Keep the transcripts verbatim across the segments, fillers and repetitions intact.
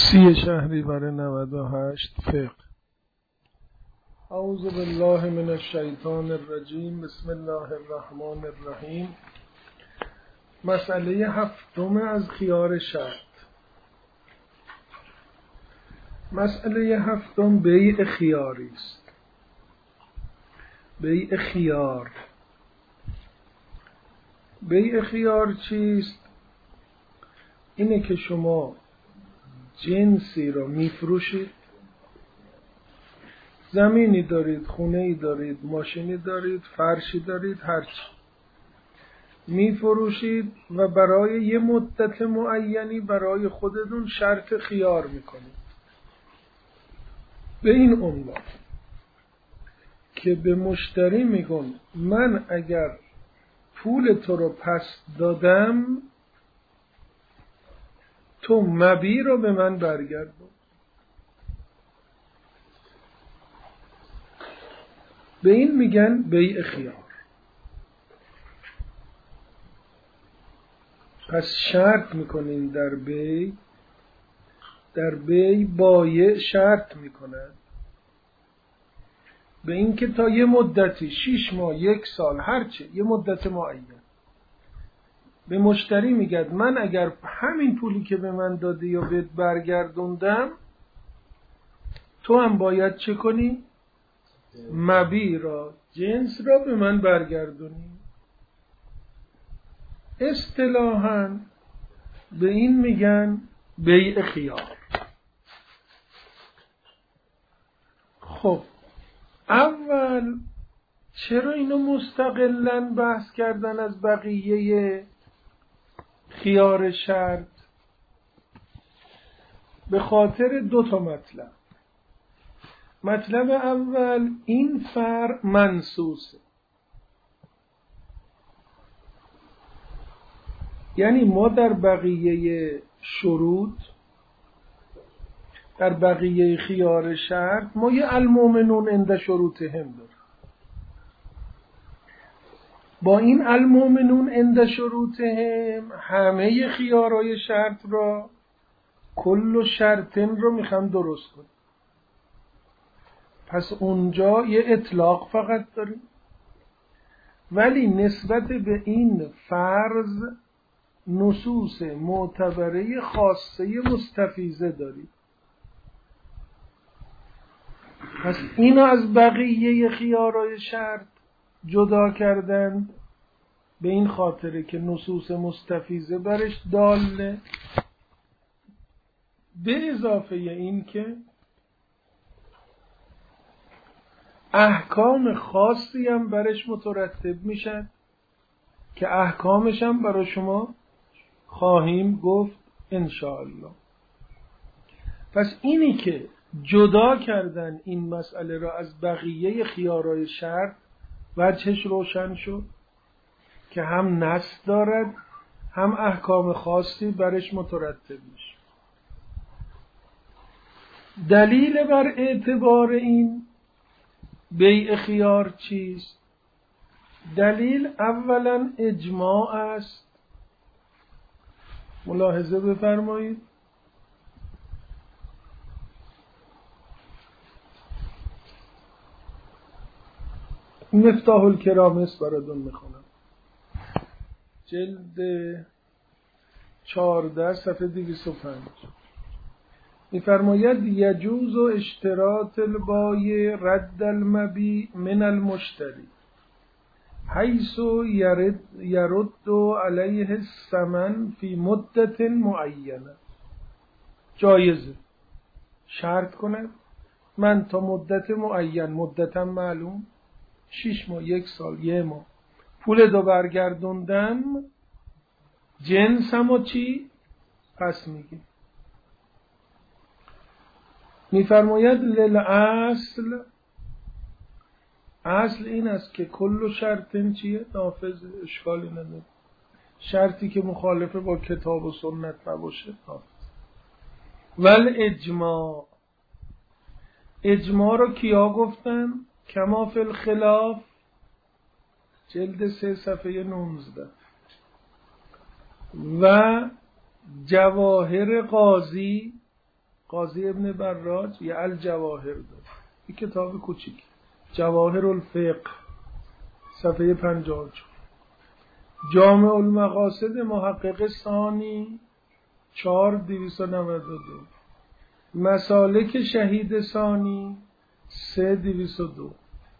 سی شهریور نود و هشت فقه. اعوذ بالله من الشیطان الرجیم. بسم الله الرحمن الرحیم. مسئله هفتم از خیار شرط. مسئله هفتم بیع خیاری است. بیع خیار. بیع خیار چیست؟ اینه که شما جنسی را میفروشید، زمینی دارید، خونه‌ای دارید، ماشینی دارید، فرشی دارید، هرچی میفروشید و برای یه مدت معینی برای خودتون شرط خیار میکنید به این عنوان که به مشتری میگن من اگر پول تو رو پس دادم تو مبی رو به من برگردون. به این میگن بیع خیار. پس شرط میکنین در بیع، در بیع بایع شرط میکنن به این که تا یه مدتی شیش ماه، یک سال، هرچه یه مدت معین به مشتری میگد من اگر همین پولی که به من دادی یا بهت برگردوندم تو هم باید چه کنی؟ مبی را، جنس را به من برگردونی. اصطلاحاً به این میگن بیع خیار. خب اول چرا اینو مستقلاً بحث کردن از بقیه خیار شرط؟ به خاطر دو تا مطلب. مطلب اول این فرع منصوصه، یعنی ما در بقیه شروط، در بقیه خیار شرط ما یه المؤمنون عند شروطهم داریم. با این المؤمنون عند شروطهم همه خیارهای شرط را کل شرطن رو میخوام درست کنیم. پس اونجا یه اطلاق فقط داریم، ولی نسبت به این فرض نصوص معتبره خاصه مستفیضه داریم. پس اینو از بقیه خیارهای شرط جدا کردن به این خاطره که نصوص مستفیضه برش داله، به اضافه این که احکام خاصی هم برش مترتب میشن که احکامش هم برای شما خواهیم گفت انشاءالله. پس اینی که جدا کردن این مسئله را از بقیه خیارهای شرط وجهش روشن شد که هم نص دارد هم احکام خاصی برش مترتب میشه. دلیل بر اعتبار این بیع خیار چیست؟ دلیل اولا اجماع است. ملاحظه بفرمایید. مفتاح الکرام است براتون میخونم، جلد چهارده صفحه دویست و پنج. میفرماید یجوز و اشتراط البایع رد المبیع من المشتری حیث یرد, یرد علیه الثمن فی مدت معینه. جایزه شرط کنه من تا مدت معین، مدتم معلوم، شیش ماه، یک سال، یه ماه، پول دو برگردوندم، جنسمو چی؟ پس میگی. میفرماید للأصل، اصل این است که کل شرطن چیه؟ نافذ، اشکالی نداره. شرطی که مخالف با کتاب و سنت نباشه نافذ. ول اجماع، اجماع رو کیا گفتن؟ کما فی الخلاف، جلد سه صفحه نوزده. و جواهر قاضی قاضی ابن براج یه الجواهر داره، این کتاب کوچیک جواهر الفقه صفحه پنجاه و چهار. جامع المقاصد محقق ثانی چهار دویست و نود و دو. مسالک شهید ثانی سه دویست و دو.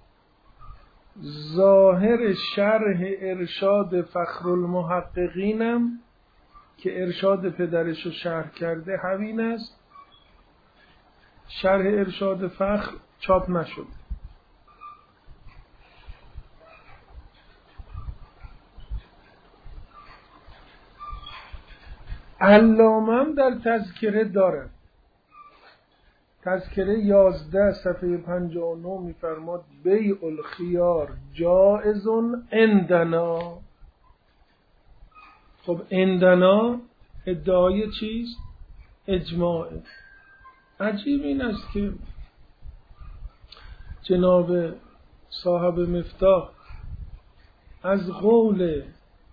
ظاهر شرح ارشاد فخر المحققینم که ارشاد پدرش رو شرح کرده همین است. شرح ارشاد فخر چاپ نشد. علامه در تذکره داره، تذکره یازده صفحه پنجاه و نه میفرماد بیع الخیار جائز عندنا. خب عندنا ادعای چیست؟ اجماعه. عجیب این است که جناب صاحب مفتاح از قول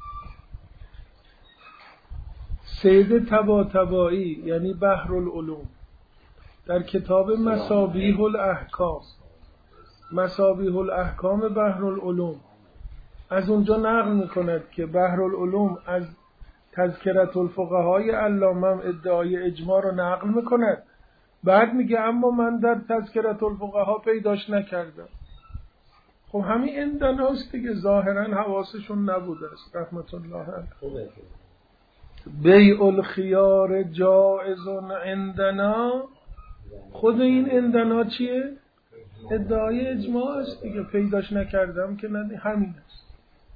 سید طباطبایی یعنی بحر العلوم در کتاب مصابیح الاحکام مصابیح الاحکام بحر العلوم از اونجا نقل میکند که بحر العلوم از تذکرة الفقهای علامه ادعای اجماع رو نقل میکند، بعد میگه اما من در تذکرة الفقها پیداش نکردم. خب همین عندناست دیگه، ظاهرا حواسشون نبوده است رحمت الله علیه. بیع الخیار جائز عندنا، خود این عندنا چیه؟ ادعای اجماع است دیگه، پیداش نکردم که نه، همین است.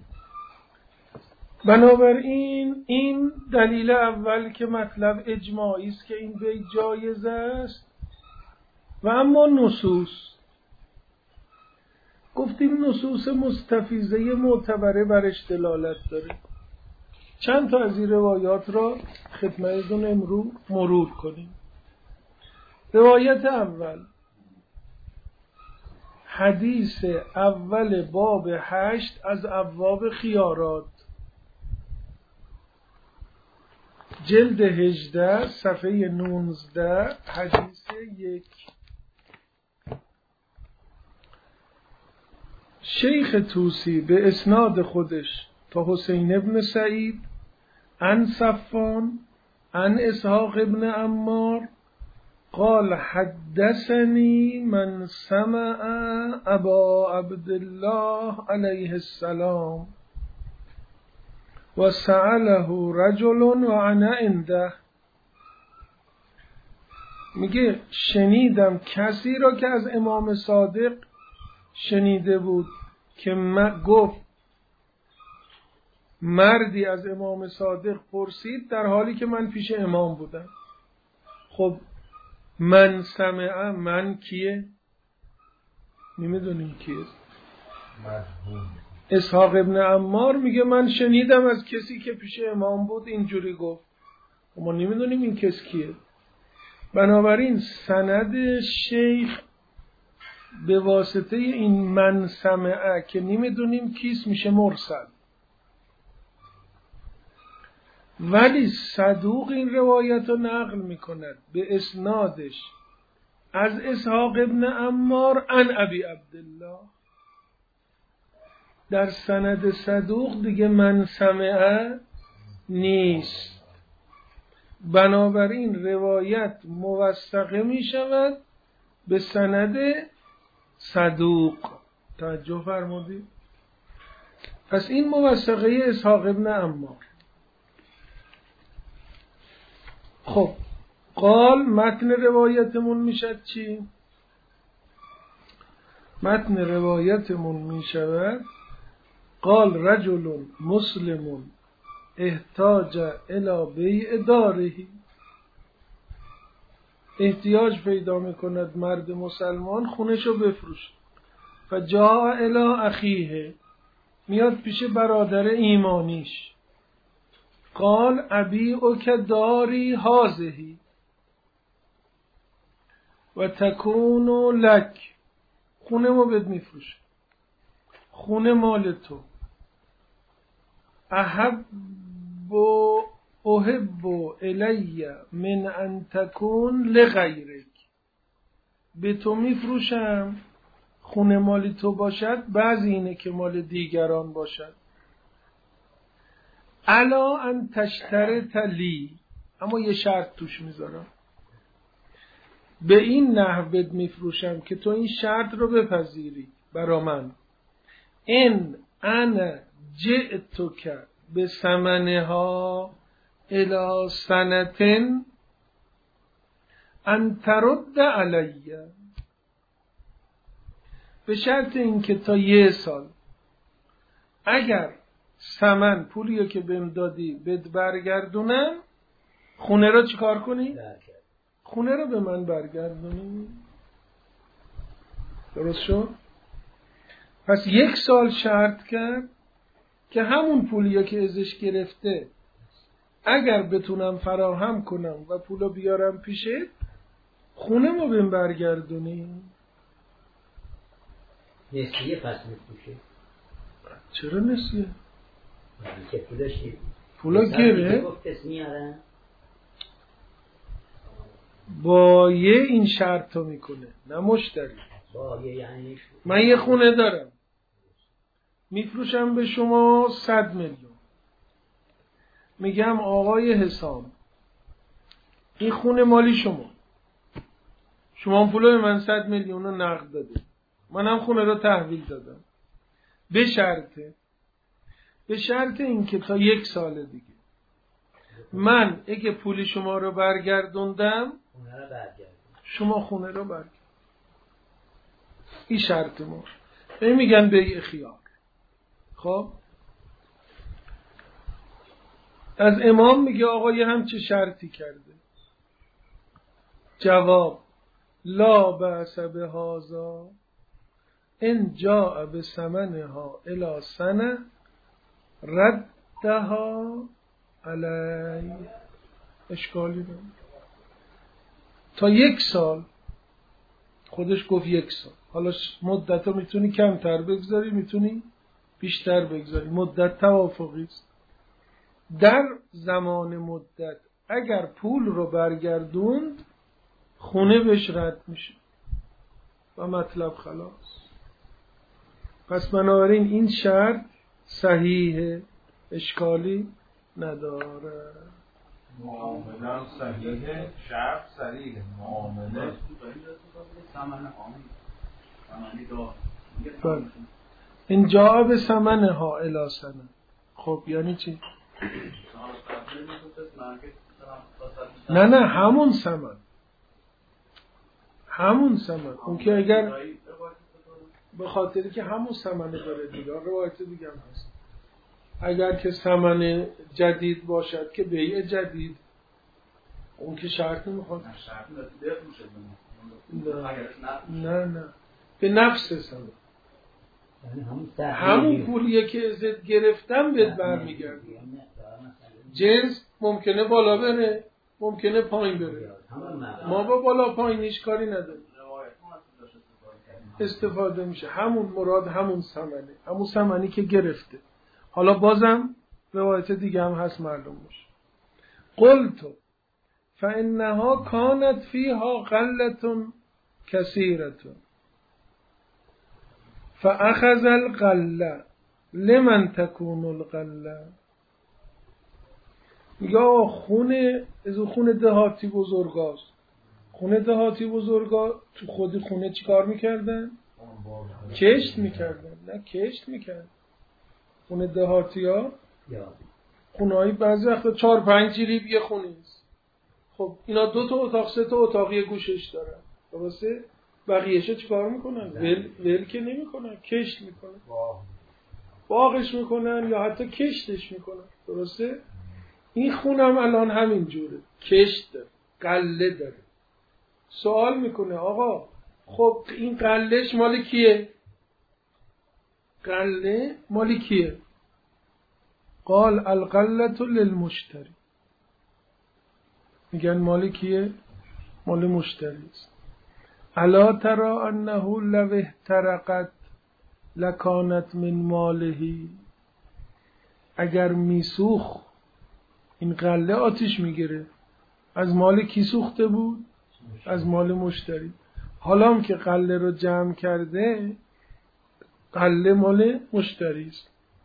بنابراین این دلیل اول که مطلب اجماعی است که این بیع جایز است. و اما نصوص، گفتیم نصوص مستفیضه معتبره برش دلالت داره. چند تا از این روایات را خدمتتون امروز مرور کنیم. روایت اول، حدیث اول باب هشت از ابواب خیارات، جلد هجده صفحه نوزده حدیث یک. شیخ توسی به اسناد خودش تا حسین ابن سعید عن صفان عن اسحاق ابن عمار قال حدثني من سمع ابا عبدالله علیه السلام و سأله رجل و انا عنده. میگه شنیدم کسی را که از امام صادق شنیده بود که من گفت مردی از امام صادق پرسید در حالی که من پیش امام بودم. خب من سمع، من کیه؟ نمیدونیم کیه. اسحاق ابن عمار میگه من شنیدم از کسی که پیش امام بود اینجوری گفت. ما نمیدونیم این کس کیه. بنابراین سند شیخ به واسطه این من سمع که نمیدونیم کیست میشه مرسل. ولی صدوق این روایت رو نقل میکند به اسنادش از اسحاق ابن عمار عن ابی عبدالله. در سند صدوق دیگه من سمع نیست. بنابراین روایت موثقه می شود به سند صدوق. توجه فرمودید؟ پس این موثقه اسحاق ابن عمار. خب قال متن روایتمون میشد چی؟ متن روایتمون میشود قال رجل مسلم احتاج الى بیع داره. احتیاج پیدا میکند مرد مسلمان خونشو بفروشه. فجاء الی اخیه، میاد پیش برادر ایمانیش. قال ابیعک داری هذه و تکون لک، خونه ما بهت میفروشه، خونه مال تو. احب احب الی من ان تکون لغیرک، به تو میفروشم خونه مالی تو باشد، بعضی اینه که مال دیگران باشد. الا ان تشترط لی، اما یه شرط توش میذارم، به این نحو بهت میفروشم که تو این شرط رو بپذیری برا من. ان انا جئتک بثمنها الی سنتن ان ترد علی، به شرط این که تا یه سال اگر ثمن پولیو که بهم دادی بهت برگردونم، خونه رو چیکار کنی؟ خونه رو به من برگردونی. درست شد؟ پس یک سال شرط کرد که همون پولیو که ازش گرفته اگر بتونم فراهم کنم و پولو بیارم پیشت، خونه رو بهم برگردونی. نسیه پس میفروشه. چرا نسیه؟ که پولشی پولا گره با یه این شرط رو میکنه، نه مشتری. با یه یعنی من یه خونه دارم میفروشم به شما صد میلیون، میگم آقای حسام این خونه مالی شما، شما پولا به من صد میلیون رو نقد داده، منم خونه رو تحویل دادم، به شرطه به شرط این که تا یک سال دیگه من اگه پولی شما رو برگردوندم خونه رو برگردون، شما خونه رو برگردون. این شرط ما، این میگن بیع خیار. خب از امام میگه آقا یه همچه شرطی کرده. جواب لا بأس بهذا ان جاء بثمنها الی سنه ردها علی، اشکالی داره. تا یک سال، خودش گفت یک سال، حالا مدت رو میتونی کمتر بگذاری میتونی بیشتر بگذاری، مدت توافقی است. در زمان مدت اگر پول رو برگردوند خونه بهش رد میشه و مطلب خلاص. پس بنابراین این شرط صحیحه، اشکالی نداره. معامله صحیحه، شرط صحیحه، معامله ثمن عامی ثمنی دار. این جا به ثمنها الی سنه. خب یعنی چی؟ نه نه همون ثمن، همون ثمن. اون که اگر به خاطری که همون ثمن داره دیگه، روایت دیگه هم هست، اگر که ثمن جدید باشد که بیع جدید، اون که شرط نمیخواد. نه نه به نفس ثمن، همون پولیه که ازت گرفتم بهت برمیگرده. جنس ممکنه بالا بره ممکنه پایین بره، ما با بالا پایینش کاری نداریم، استفاده میشه. همون مراد همون ثمنه، همون ثمنی که گرفته. حالا بازم روایت دیگه هم هست معلوم میشه. قلت فانها كانت فيها غلة كثيرة فاخذ الغله لمن تكون الغله. یا خونه از خونه دهاتی بزرگاست، خونه دهاتی بزرگا تو خودی خونه چیکار میکردن؟ کشت میکردن. نه کشت میکردن. خونه دهاتی ها خونه هایی بعضی وقتا چار پنج جریب یه خونه است. خب اینا دو تا اتاق سه تا اتاق یه گوشش دارن، درسته؟ بقیه‌شو چیکار میکنن؟ ول ول که نمیکنن، کشت میکنن، باغش میکنن یا حتی کشتش میکنن، درسته؟ این خونم الان همین جوره، کشت داره، قله داره. سوال میکنه آقا خب این قلهش مال کیه؟ قله مال کیه؟ قال القلة للمشتری. میگن مال کیه؟ مال مشتری است. الا ترى انه لو احترقت لکانت من ماله. اگر میسوخ این قله آتیش میگیره. از مال کی سوخته بود؟ از مال مشتری. حالا هم که قله رو جمع کرده، قله مال مشتری است.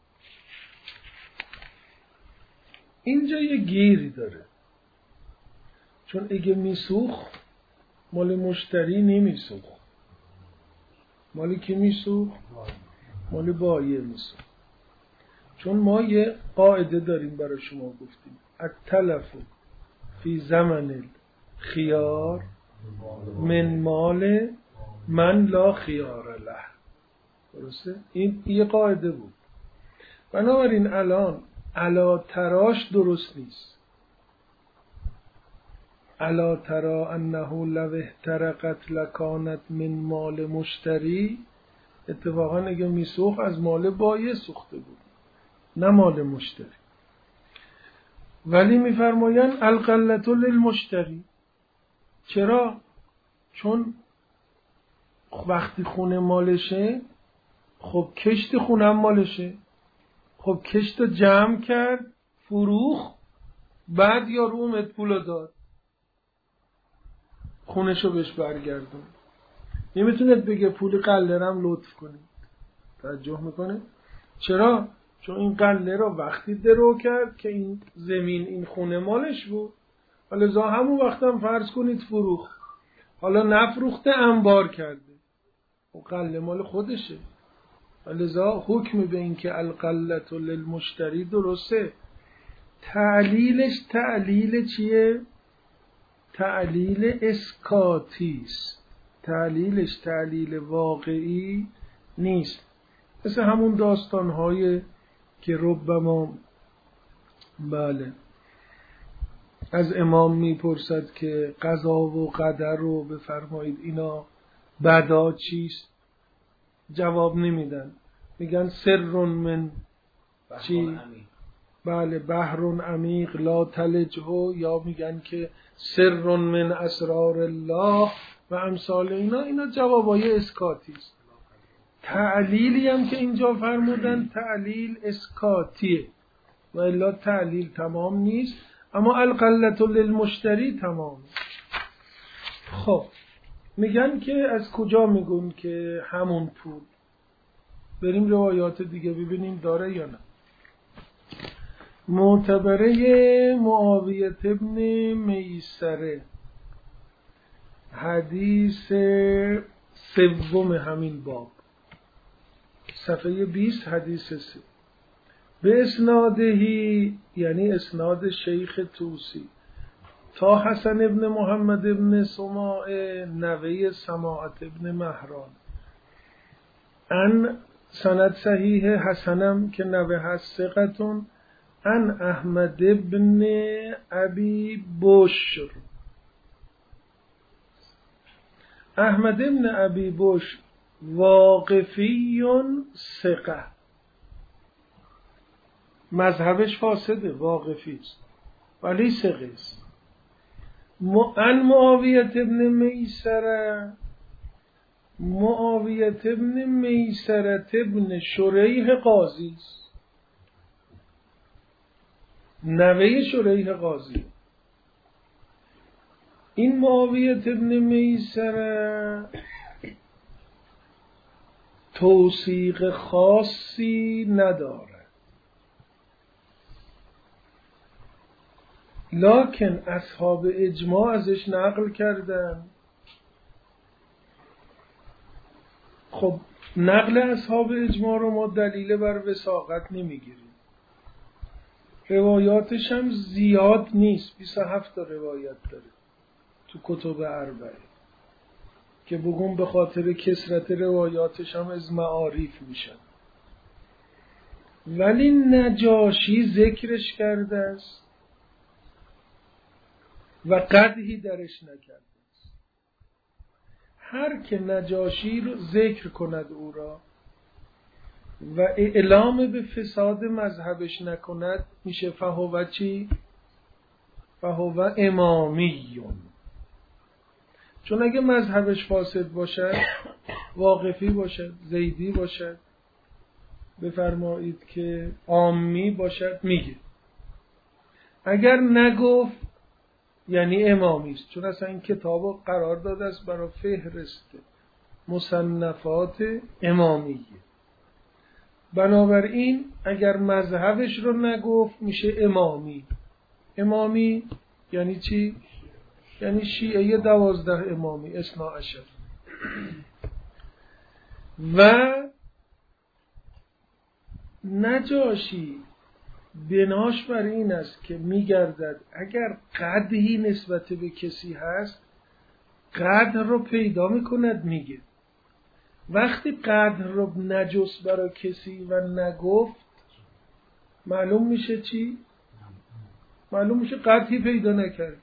اینجا یه گیری داره، چون اگه میسوخت مال مشتری نمیسوخت، مالی که میسوخت مال بایع میسوخت. چون ما یه قاعده داریم برای شما گفتیم، التلف فی زمن الخیار من مال من لا خیار له. درسته؟ این یه قاعده بود. بنابراین الان الا تراش درست نیست. الا ترا انه لو احترقت لکانت من مال مشتری، اتفاقا اگه میسوخت از مال بایع سوخته بود نه مال مشتری. ولی میفرمایند القلة للمشتری. چرا؟ چون وقتی خونه مالشه، خب کشت خونم مالشه، خب کشت جمع کرد فروخ، بعد یارو اومد پولو داد، خونشو بهش برگردون. نمیتونید بگه پول قله رم لطف کنید. توجه میکنه؟ چرا؟ چون این قله رو وقتی درو کرد که این زمین این خونه مالش بود، ولذا همون وقت هم فرض کنید فروخ، حالا نفروخته انبار کرده و قله مال خودشه، ولذا حکم به این که القلة للمشتری درسته. تعلیلش تعلیل چیه؟ تعلیل اسکاتیست، تعلیلش تعلیل واقعی نیست. مثل همون داستان‌های که ربما بله از امام میپرسد که قضا و قدر رو بفرمایید اینا بدا چیست، جواب نمیدن، میگن سر من چی؟ بله بحر عمیق لا تلجه، یا میگن که سر من اسرار الله و امثال اینا. اینا جوابای اسکاتی است. تعلیلی هم که اینجا فرمودن تعلیل اسکاتیه و الا تعلیل تمام نیست، اما القلة للمشتری تمام. خب میگن که از کجا میگن که همون پول؟ بریم روایات دیگه ببینیم داره یا نه. معتبره معاویه ابن میسره، حدیث سوم همین باب، صفحه بیست حدیث سه. به اسنادهی یعنی اسناد شیخ توسی تا حسن ابن محمد ابن سماع نوی سماعت ابن مهران، ان سند صحیح حسنم که نوه هست ثقتون، ان احمد ابن ابی بشر، احمد ابن ابی بشر واقفیون ثقه، مذهبش فاسده، واقفی است ولی ثقه است. ان معاویه ابن میسره، معاویه ابن میسره ابن شریح قاضی است، نوه شریح قاضی. این معاویه ابن میسره توثیق خاصی نداره، لکن اصحاب اجماع ازش نقل کردن. خب نقل اصحاب اجماع رو ما دلیل بر وثاقت نمیگیریم، روایاتش هم زیاد نیست، بیست و هفت تا روایت داره تو کتب اربعه که بگم به خاطر کثرت روایاتش هم از معارف میشن. ولی نجاشی ذکرش کرده است و قدحی درش نکرده است. هر که نجاشی رو ذکر کند او را و اعلام به فساد مذهبش نکند، میشه فهو چی؟ فهو امامیون. چون اگه مذهبش فاسد باشد، واقفی باشد، زیدی باشد، بفرمایید که عامی باشد، میگه. اگر نگفت یعنی امامی است، چون اصلا این کتابو قرار داده است برای فهرست مصنفات امامیه. بنابراین اگر مذهبش رو نگفت میشه امامی. امامی یعنی چی؟ یعنی شیعه دوازده امامی، اثنا عشر. و نجاشی بناش بر این است که میگردد اگر قدری نسبت به کسی هست قدر رو پیدا میکند. میگه وقتی قدر رو نجس برای کسی و نگفت معلوم میشه چی؟ معلوم میشه قدری پیدا نکرد.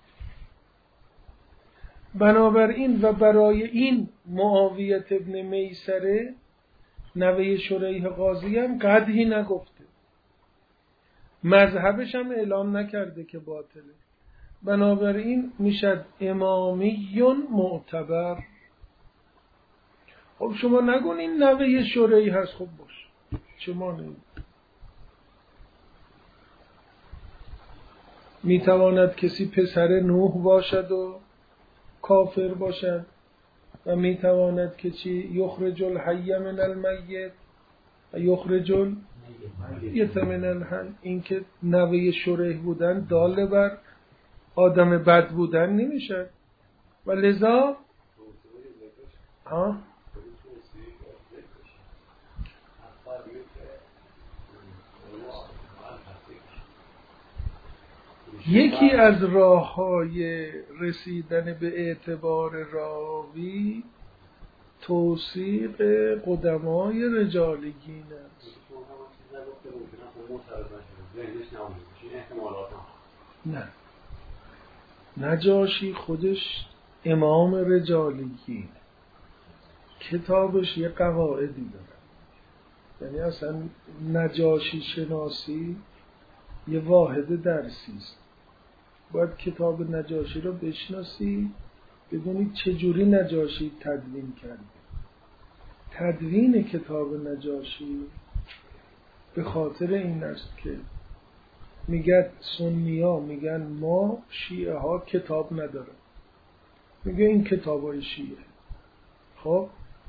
بنابراین و برای این معاویه ابن میسره نوه شریح قاضی هم قدری نگفته، مذهبش هم اعلام نکرده که باطله. بنابراین میشد امامیون معتبر. خب شما نگون این نوه شریح هست، خب باش چه مانعی؟ میتواند کسی پسر نوح باشد و کافر باشد و میتواند که چی؟ یخرج الحی من المیت و یخرج المیت من الحی. این که نوه شریح بودن داله بر آدم بد بودن نمیشه. و لذا ها یکی از راه‌های رسیدن به اعتبار راوی توثیق قدمای رجالگین است. نه، نجاشی خودش امام رجالگین، کتابش یه قواعدی داره. یعنی اصلا نجاشی شناسی یه واحد درسی است. باید کتاب نجاشی رو بشناسی، بدونی چجوری نجاشی تدوین کرده. تدوین کتاب نجاشی به خاطر این است که میگن سنی‌ها میگن ما شیعه ها کتاب نداره، میگه این کتابای شیعه. خب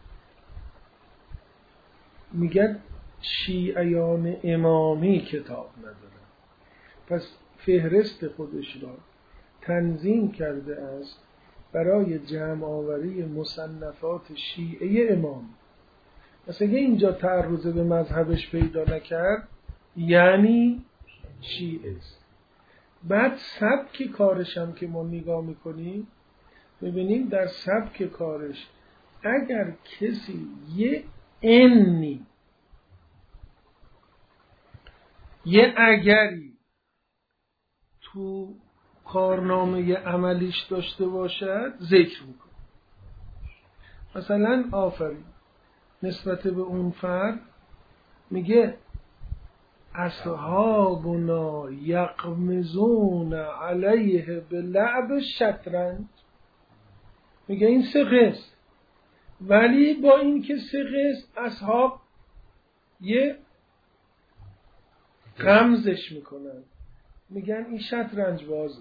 میگن شیعیان امامی کتاب نداره. پس فهرست خودش را تنظیم کرده است برای جمع آوری مصنفات شیعه امام. مثلا اگه اینجا تعرض به مذهبش پیدا نکرد یعنی شیعه است. بعد سبک کارش هم که ما نگاه میکنیم ببینیم در سبک کارش اگر کسی یه انی یه اگری تو کارنامه عملیش داشته باشد ذکر میکنه. مثلا آفرین نسبت به اون فرد میگه اصحابنا یقمزون علیه به لعب شطرنج. میگه این سه قسم، ولی با این که سه قسم اصحاب یه غمزش میکنن، میگن این شطرنج بازی.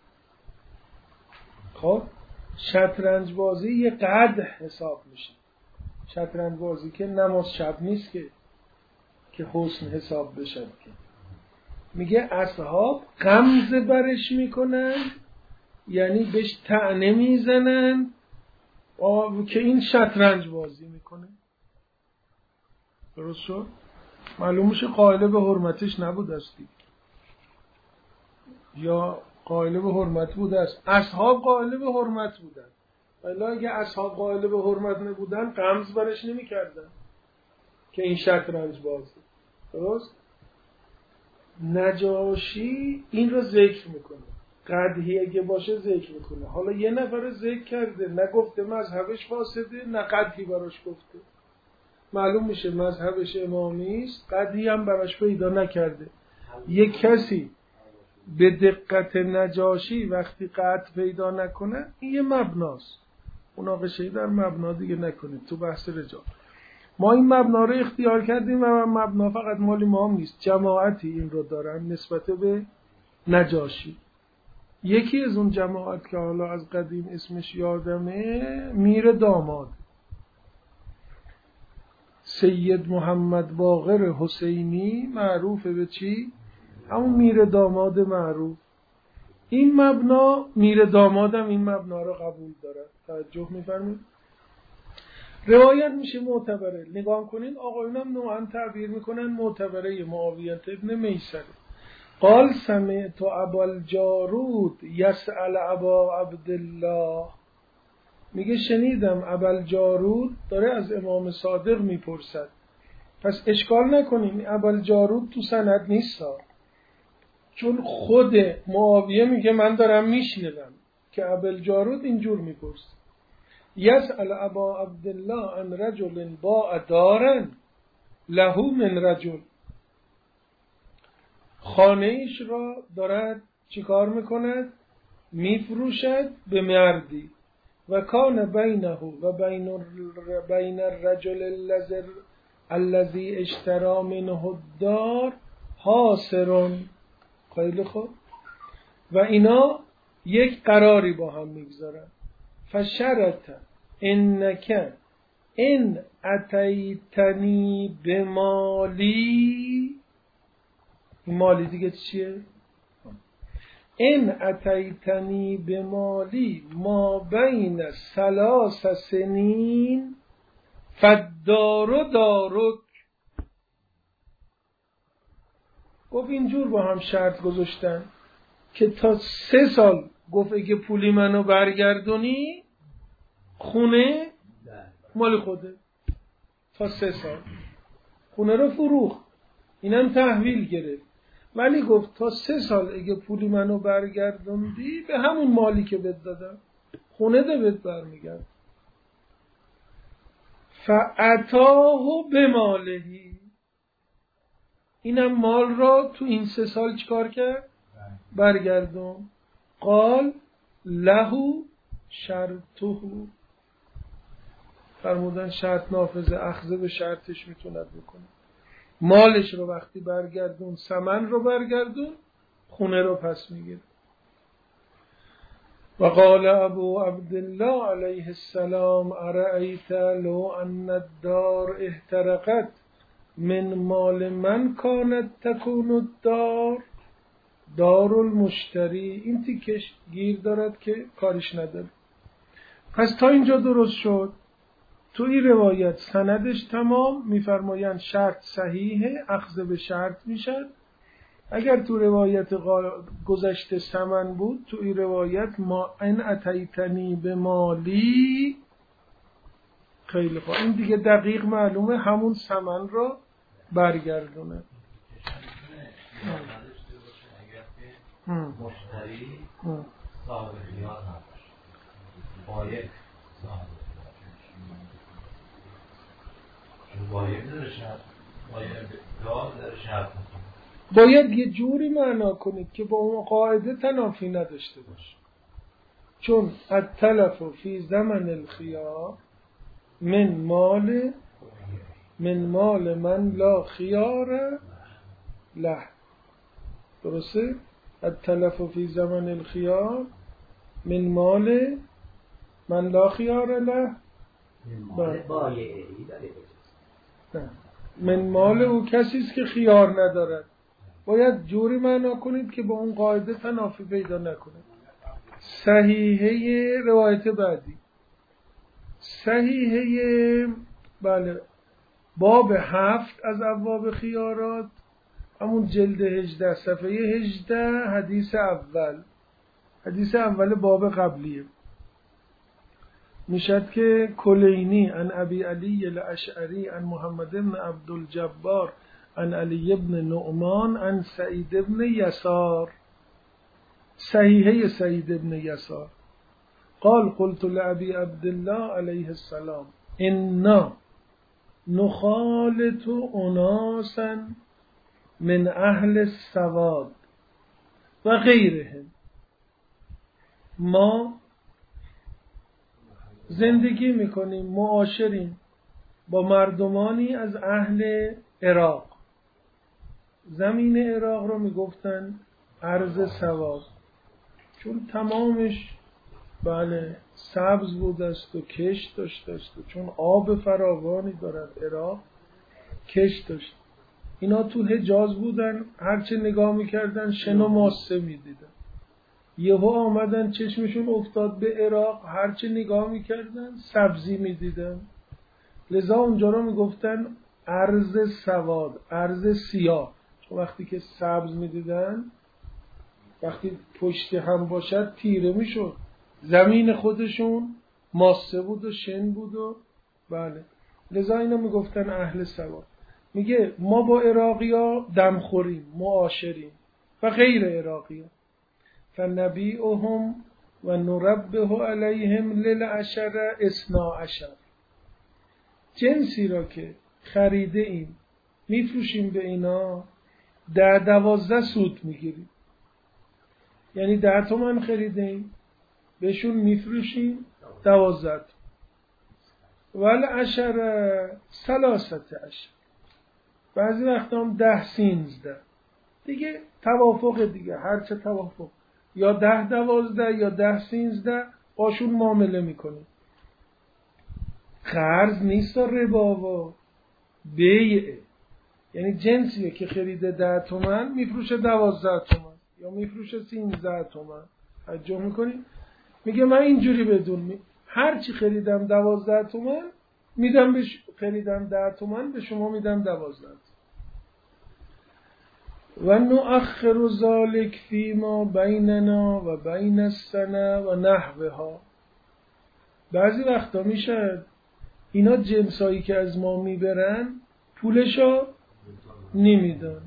خب شطرنج بازی یه قدر حساب میشه. شطرنج بازی که نماز شب نیست که که حسن حساب بشه. که میگه اصحاب غمزه برش میکنن، یعنی بهش طعنه میزنن که این شطرنج بازی میکنه. درست شد؟ معلوم میشه قائل به حرمتش نبود استی یا قائل به حرمت بوده است. اصحاب قائل به حرمت بودن، ولی اگه اصحاب قائل به حرمت نبودن غمز برش نمیکردن که این شطرنج بازی. درست؟ نجاشی این رو ذکر میکنه، قدحی اگه باشه ذکر میکنه. حالا یه نفر ذکر کرده، نگفته مذهبش فاسده، نه قدحی براش گفته، معلوم میشه مذهبش امامی است، قدحی هم براش پیدا نکرده. یه کسی به دقت نجاشی وقتی قطع پیدا نکنه این یه مبناست. مناقشه‌ای در مبنا دیگه نکنید تو بحث رجال. ما این مبنا رو اختیار کردیم و مبنا فقط مالی ما هم نیست، جماعتی این رو دارن نسبت به نجاشی. یکی از اون جماعت که حالا از قدیم اسمش یادمه میر داماد سید محمد باقر حسینی، معروفه به چی؟ همون میر داماد معروف. این مبنا میر دامادم این مبنا رو قبول داره. توجه می‌فرمایید؟ روایت میشه معتبره. نگاه کنین آقایونم نوعا تعبیر میکنن معتبره. معاویه ابن میسره قال سمعت ابا الجارود یسأل ابا عبدالله، میگه شنیدم ابا الجارود داره از امام صادق میپرسد. پس اشکال نکنین ابا الجارود تو سند نیست، چون خود معاویه میگه من دارم میشنوم که ابا الجارود اینجور میپرسه. یسأل ابا عبدالله عن رجل باع دارا له من رجل، خانه ایش را دارد چیکار میکند؟ میفروشد به مردی. و کان بینه و بین بین الرجل الذی الذی اشتری منه الدار حاصر. خیلی خوب. و اینا یک قراری با هم میگذارن. فشرط انک ان اتیتنی بمالی، مالی دیگه چیه؟ ان اتیتنی بمالی ما بین ثلاث سنین فالدار دارک. گفت اینجور با هم شرط گذاشتن که تا سه سال گفت اگه پولی منو برگردونی خونه مال خوده. تا سه سال خونه رو فروخت، اینم تحویل گرفت، ولی گفت تا سه سال اگه پولی منو برگردوندی به همون مالی که بهت دادم خونه ده بهت برمیگرد. فاتاه بمالهی، اینم مال را تو این سه سال چیکار کرد؟ برگردون. قال لهو شرطه، فرمودن شرط نافذه، اخذه به شرطش میتوند بکنه. مالش رو وقتی برگردون، ثمن رو برگردون، خونه رو پس میگیره. و قال ابو عبدالله علیه السلام ارأیت لو ان الدار احترقت من مال من کانت تکون الدار دار المشتری. این تیکش گیر دارد که کارش نداره. پس تا اینجا درست شد. تو این روایت سندش تمام، میفرمایند شرط صحیحه، اخذ به شرط میشد. اگر تو روایت گذشته ثمن بود، تو این روایت ما ان اتیتنی به مالی. خیلی خوب، این دیگه دقیق معلومه همون ثمن را برگردونه. مشتری صاحب خیار نباشه، بایع صاحب خیار، بایع داره شرط، بایع دار داره شرط. باید یه جوری معنا کنید که با اون قاعده تنافی نداشته باشه. چون التلف فی زمن الخیار من مال من مال من لا خیار له. درسته؟ التلف فی زمن الخیار من مال من لا خیار له من مال او کسی است که خیار ندارد. باید جوری معنا کنید که با اون قاعده تنافی پیدا نکنه. صحیحه روایت بعدی، صحیحه بله باب هفت از ابواب خیارات، همون جلد هجده صفحه هجده حدیث اول، حدیث اول باب قبلیه. میشد که کلینی عن ابی علی الاشعری عن محمد بن عبدالجبار عن علی بن نعمان عن سعید بن یسار، صحیحه سعید بن یسار. قال قلت لأبي عبد الله علیه السلام انا نخالط اناسا من اهل السواد و غیرهم، ما زندگی میکنیم، معاشریم با مردمانی از اهل عراق. زمین عراق رو میگفتن ارض سواد، چون تمامش بله سبز بود است و کشت داشته است و چون آب فراوانی دارد عراق کشت داشت. اینا تو حجاز بودن، هرچه نگاه میکردن شن و ماسه میدیدن. یهو آمدن چشمشون افتاد به عراق، هرچه نگاه میکردن سبزی میدیدن. لذا اونجا رو میگفتن ارض سواد، ارض سیاه، چون وقتی که سبز میدیدن وقتی پشت هم باشد تیره میشد. زمین خودشون ماسه بود و شن بود و بله، لذا اینا میگفتن اهل سواد. میگه ما با عراقی ها دم خوریم، معاشریم و غیر عراقی ها. فنبیعهم و نربه علیهم للعشر اثنا عشر. جنسی را که خریده ایم میفروشیم به اینا، ده دوازده سود میگیریم. یعنی ده تومن خریده ایم بهشون میفروشیم دوازده. ول عشر سلاست عشر، بعضی وقتا هم ده سینزده. دیگه توافق دیگه، هرچه توافق، یا ده دوازده یا ده سینزده باشون معامله میکنیم. قرض نیست و ربا و بیعه. یعنی جنسیه که خریده ده تومن میفروشه دوازده تومن یا میفروشه سینزده تومن. توجه میکنی؟ میگه من اینجوری بدون می... هر چی خریدم دوازده تومن میدم به ش... خریدم ده تومن به شما میدم دوازده. و نؤخر ذلک فیما بیننا و بین السنه و نحوها. بعضی وقتا میشه اینا جنسایی که از ما میبرن پولشو نمیدن.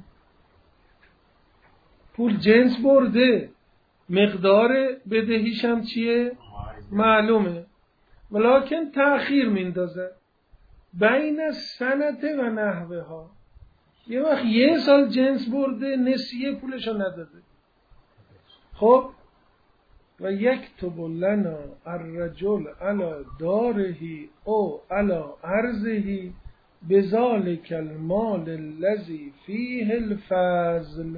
پول جنس برده، مقدار بدهیش هم چیه؟ معلومه، ولکن تأخیر میندازه بین السنه و نحوها. یه وقت یه سال جنس برده نسیه پولشو نداده. خب و یکتب لنا الرجل علی داره او علی ارضه بذلک المال الذی فیه الفضل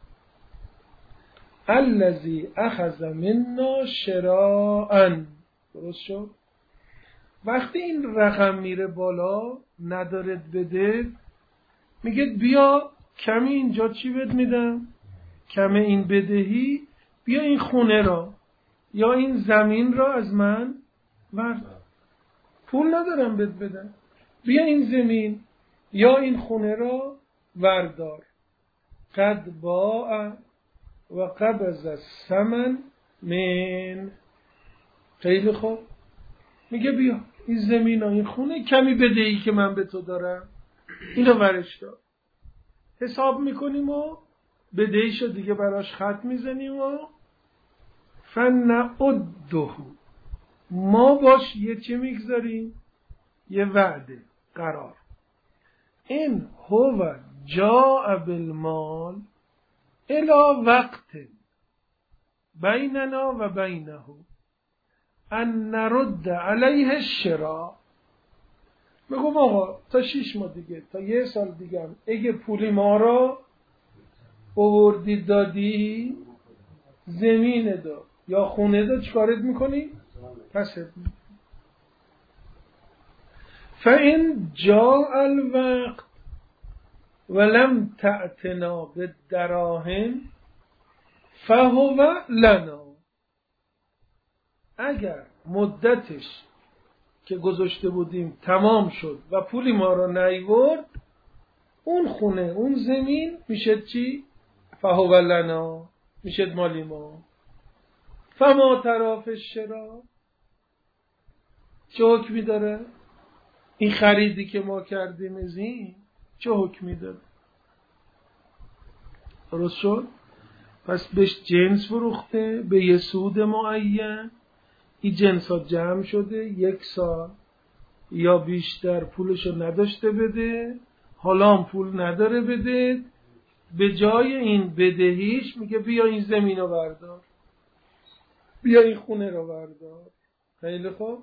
الذی اخذ منا شراءً. درست شد؟ وقتی این رقم میره بالا ندارد بده، میگه بیا کمی اینجا چی بد میدم، کمی این بدهی، بیا این خونه را یا این زمین را از من ورد. پول ندارم بد بدم، بیا این زمین یا این خونه را وردار. قد باع و قبض الثمن من. خیلی خوب، میگه بیا این زمین و این خونه کمی بدهی که من به تو دارم اینو ورش دار. حساب میکنیم و بدهیشو دیگه براش خط میزنیم و فنعده، ما باش یه چی میگذاریم؟ یه وعده، قرار. این هو جاء بالمال الی وقت بیننا و بینه ان نرد علیه الشراء. بگم آقا تا شیش ماه دیگه، تا یه سال دیگه هم اگه پولی ما را آوردی دادی، زمین دا یا خونه دا چکارت میکنی؟ پست میکنی. فإن جاء الوقت ولم تأتنا بالدراهم فهو لنا. اگر مدتش که گذاشته بودیم تمام شد و پولی ما را نیورد، اون خونه اون زمین میشه چی؟ فهو لنا، میشه مالی ما. فما طرف الشراء، چه حکمی داره؟ این خریدی که ما کردیم از این چه حکمی داره؟ درست شد؟ پس بهش جنس فروخته به یه سود معین، این جنس ها جمع شده یک سال یا بیشتر پولشو نداشته بده، حالا هم پول نداره بده، به جای این بدهیش میگه بیا این زمین رو بردار، بیا این خونه رو بردار. خیلی خوب،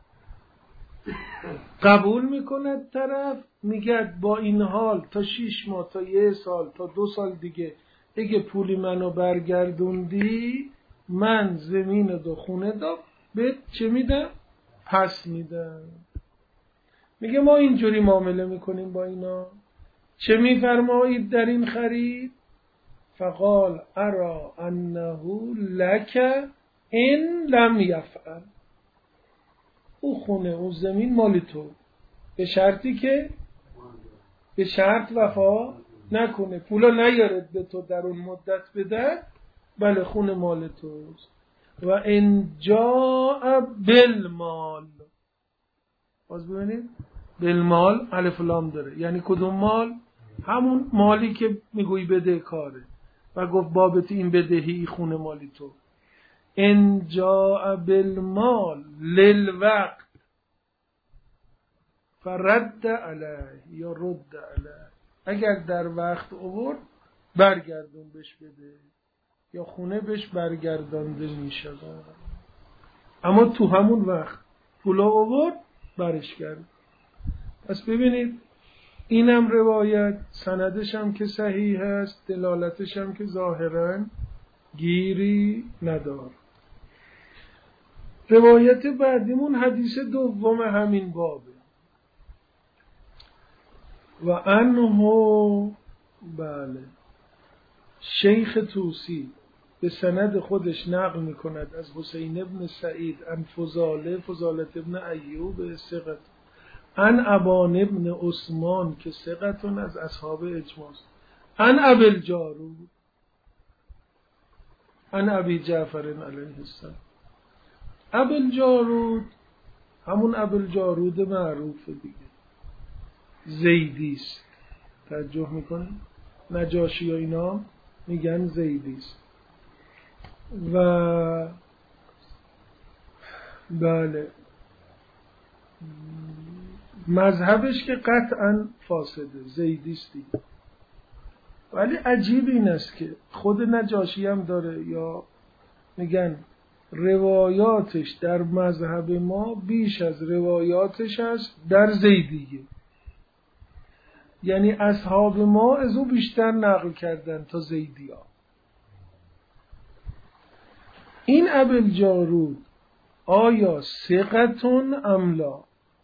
قبول میکنه طرف، میگه با این حال تا شیش ماه تا یه سال تا دو سال دیگه اگه پولی منو برگردوندی من زمین دو خونه دو به چه میدم؟ پس میدم. میگه ما اینجوری معامله میکنیم با اینا. چه میفرمایید در این خرید؟ فقال ارا انه لک این لم یفعل. او خونه او زمین مال تو، به شرطی که به شرط وفا نکنه، پولا نیارد به تو در اون مدت بده، بله خونه مال توست. و ان جاء بالمال، باز ببینید بالمال الف لام داره، یعنی کدوم مال؟ همون مالی که میگویی بده کاره و گفت بابت این بدهی خونه مالی تو. ان جاء بالمال للوقت فرد علیه یا رد علیه، اگر در وقت آورد برگردون بهش بده یا خونه بهش برگردانده می شود. اما تو همون وقت پولا آورد برش کرد. پس ببینید اینم روایت سندش هم که صحیح است، دلالتش هم که ظاهراً گیری ندار. روایت بعدیمون حدیث دوم همین بابه. و انه بله شیخ طوسی به سند خودش نقل می کند از حسین ابن سعید ان فضاله فضالت ابن ایوب ثقت ان ابان ابن عثمان که ثقتون از اصحاب اجماع ان ابل جارود ان ابی جعفر علیه السلام. ابل جارود همون ابل جارود معروف دیگه، زیدیست. توجه میکنه نجاشی و اینا میگن زیدیست. و بله مذهبش که قطعا فاسده، زیدیست دیگه. ولی عجیب این است که خود نجاشی هم داره، یا میگن روایاتش در مذهب ما بیش از روایاتش است در زیدیه، یعنی اصحاب ما از او بیشتر نقل کردن تا زیدیا. این ابل جارود آیا ثقتون ام لا؟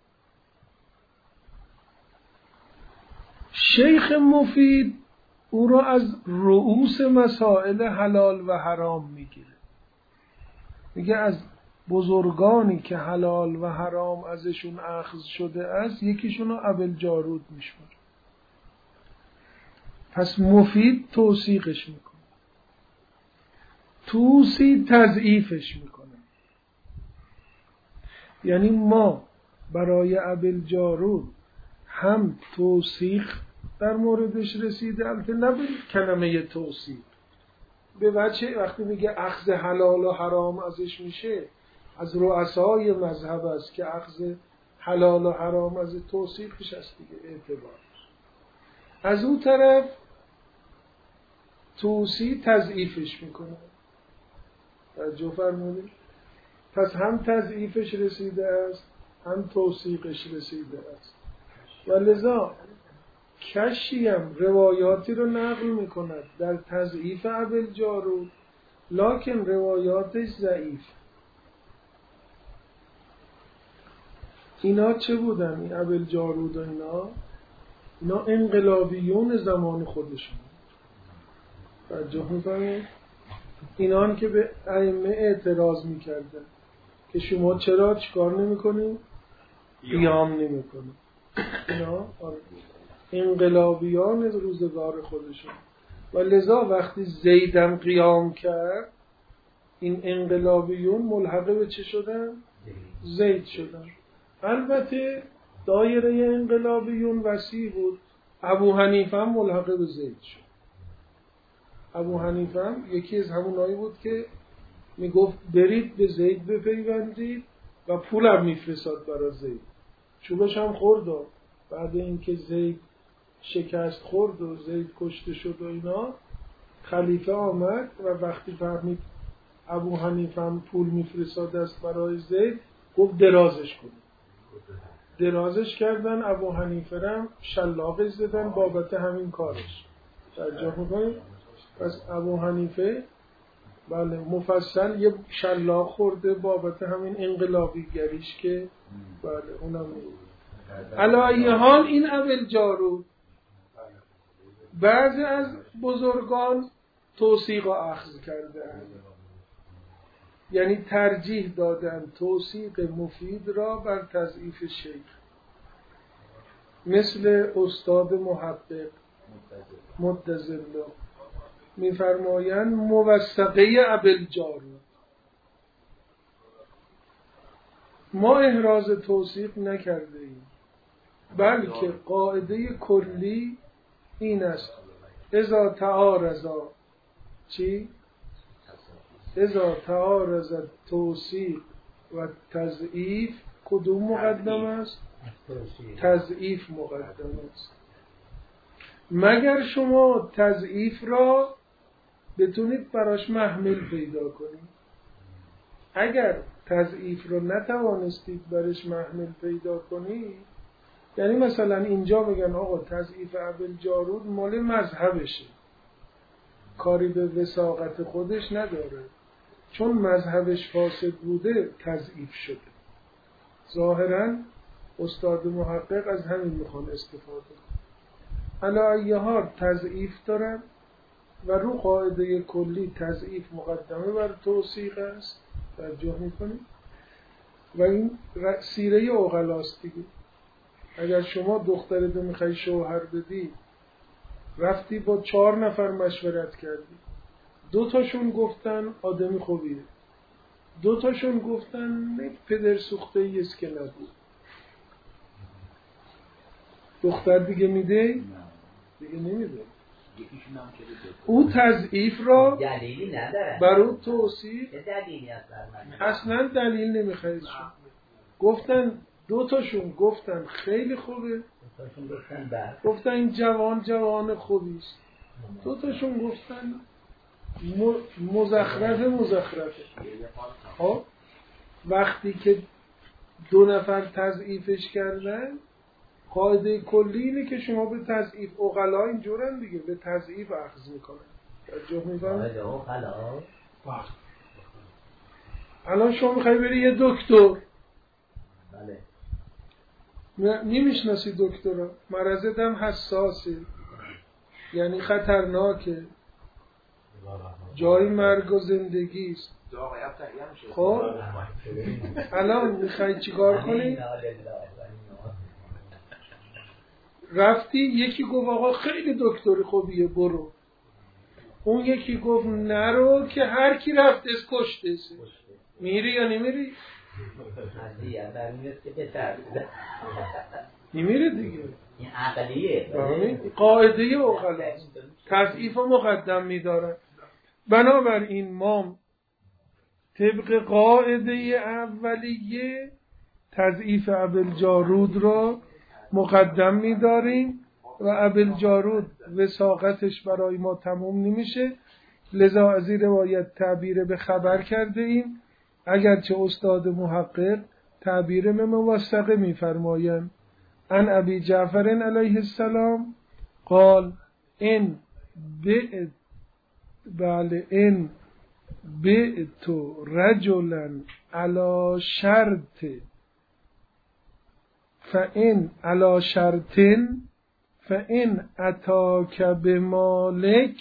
شیخ مفید او را از رؤوس مسائل حلال و حرام میگیره، میگه از بزرگانی که حلال و حرام ازشون اخذ شده است یکیشون رو ابل جارود میشماره. پس مفید توثیقش میکنه، توسی تضعیفش میکنه. یعنی ما برای ابل جارود هم توثیق در موردش رسیده، البته نه به کلمه توثیق، به وجه وقتی میگه اخذ حلال و حرام ازش میشه از رؤسای مذهب است که اخذ حلال و حرام از توثیقش است دیگه، اعتبار. از اون طرف توصی تضعیفش میکنه. توجه فرمودید؟ پس هم تضعیفش رسیده است هم توثیقش رسیده است و لذا کشی هم روایاتی رو نقل میکند در تضعیف ابل جارود، لکن روایاتش ضعیف. اینا چه بودن؟ این ابل جارود و اینا اینا انقلابیون زمان خودشون. توجه میکنید؟ اینان که به ائمه اعتراض میکردن که شما چرا چیکار نمیکنید؟ قیام نمیکنید. اینا انقلابیان روزگار خودشون و لذا وقتی زیدم قیام کرد این انقلابیون ملحق به چه شدن؟ زید شدن. البته دایره انقلابیون وسیع بود. ابو حنیفه هم ملحق به زید شد. ابو حنیفه هم یکی از همونایی بود که میگفت برید به زید بپیوندید و پولم میفرستاد برای زید. چوبش هم خورد و بعد اینکه زید شکست خورد و زید کشته شد و اینا، خلیفه آمد و وقتی فهمید ابو حنیفه هم پول میفرستاد است برای زید، گفت درازش کنید. درازش کردن، ابو حنیفه هم شلاقش زدن بابت همین کارش. توجه میکنید؟ پس ابو حنیفه بله مفصل یه شلاق خورده بابت همین انقلابی گریش که بله اونم علی حال این ابل جارود بعضی از بزرگان توثیق و اخذ کرده، یعنی ترجیح دادن توثیق مفید را بر تضعیف شیخ، مثل استاد محقق مدظله میفرمایند موثقه ابل جارود. ما احراز توثیق نکرده ایم، بلکه قاعده کلی این است اذا تعارضا چی؟ اذا تعارض توثیق و تضعیف کدوم مقدم است؟ تضعیف مقدم است. مگر شما تضعیف را بتونید براش محمل پیدا کنید. اگر تضعیف رو نتوانستید براش محمل پیدا کنید، یعنی مثلا اینجا بگن آقا تضعیف ابل جارود مال مذهبشه، کاری به وثاقت خودش نداره، چون مذهبش فاسد بوده تضعیف شده. ظاهراً استاد محقق از همین میخوان استفاده کنه. علی ای حال تضعیف دارن و رو قاعده کلی تضعیف مقدمه بر توثیق است، توجه میکنید. و این سیره عقلاست دیگه. اگر شما دخترت میخوای شوهر بدی، رفتی با چهار نفر مشورت کردی، دو تاشون گفتن آدمی خوبیه، دو تاشون گفتن نه پدر سوخته ایست که نبود، دختر دیگه میده؟ دیگه نمیده. او تضعیف را دلیلی نداره، برای توصیف دلیلی اصلا دلیل نمیخواید شد. گفتن دو تاشون گفتن خیلی خوبه، گفتن این جوان جوان خوبیست، دو تاشون گفتن مزخرفه مزخرفه. خب وقتی که دو نفر تضعیفش کردن، قاعده کلی اینه که شما به تضعیف عقلا اینجورن دیگه، به تضعیف اخذ میکنن. توجه میکنن؟ الان شما میخوای بری یه دکتر، بله نمیشناسی دکتر رو، مرضت هم حساسه، یعنی خطرناکه، جای مرگ و زندگی است. خب الان میخوای چیکار کنی؟ رفتی یکی گفت آقا خیلی دکتر خوبیه برو، اون یکی گفت نرو که هر کی رفت از کشته سه. میری یا نمیری؟ نمیره دیگه. این عقلیه، قاعده عقلا تضعیف و مقدم میدارن. بنابراین ما طبق قاعده اولیه تضعیف ابل جارود را مقدم می‌داریم و ابل جارود وثاقتش برای ما تموم نمیشه، لذا از این روایت تعبیر به خبر کرده ایم، اگرچه استاد محقق تعبیر به موثقه می‌فرمایند. ان ابی جعفر علیه السلام قال ان بعت بله ان بعت رجلا علی شرط فإن علی شرط فإن اتاک بمالک،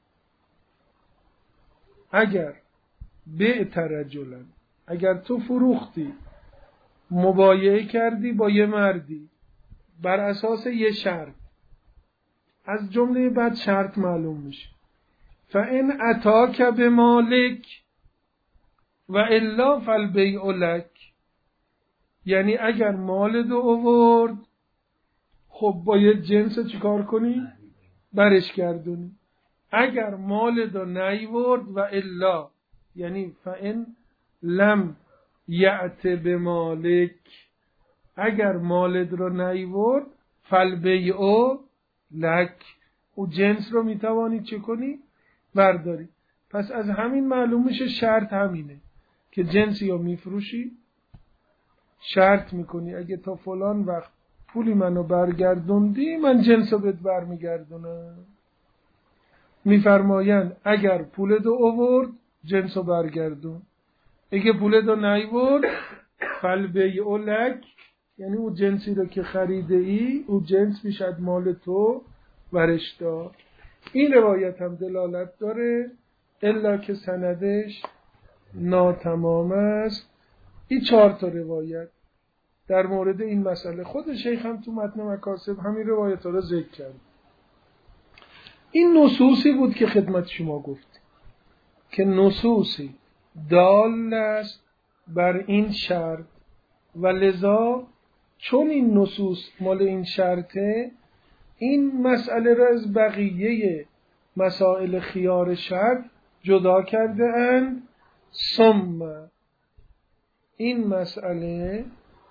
اگر بعت رجلا، اگر تو فروختی مبایعه کردی با یه مردی بر اساس یه شرط، از جمله بعد شرط معلوم میشه، فإن اتاک بمالک و الا فالبیع لک، یعنی اگر مال دو آورد، خب باید جنس چیکار کنی؟ برش گردونی. اگر مال دو نیورد و الا، یعنی فإن لم یأت بمالک، اگر مالد رو نیورد، فالبیع لک، او جنس رو میتوانی چه کنی؟ برداری. پس از همین معلوم میشه شرط همینه که جنسی رو میفروشی، شرط میکنی اگه تا فلان وقت پولی منو برگردوندی من جنس رو بهت برمیگردونم. میفرمایند اگر پول دو آورد جنس رو برگردون، اگه پول دو نیورد فالبیع لک، یعنی اون جنسی رو که خریده ای اون جنس میشد مال تو ورش دار. این روایت هم دلالت داره الا که سندش ناتمام است. این چهار تا روایت در مورد این مسئله خود شیخ هم تو متن مکاسب همین روایت ها رو ذکر کرد. این نصوصی بود که خدمت شما گفتیم که نصوصی دال است بر این شرط و لذا چون این نصوص مال این شرطه، این مسئله را از بقیه مسائل خیار شرط جدا کرده اند. ثم این مسئله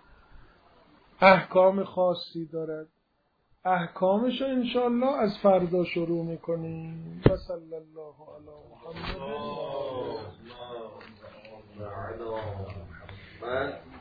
احکام خاصی دارد، احکامش رو انشاءالله از فردا شروع میکنیم. و صلی الله علی محمد.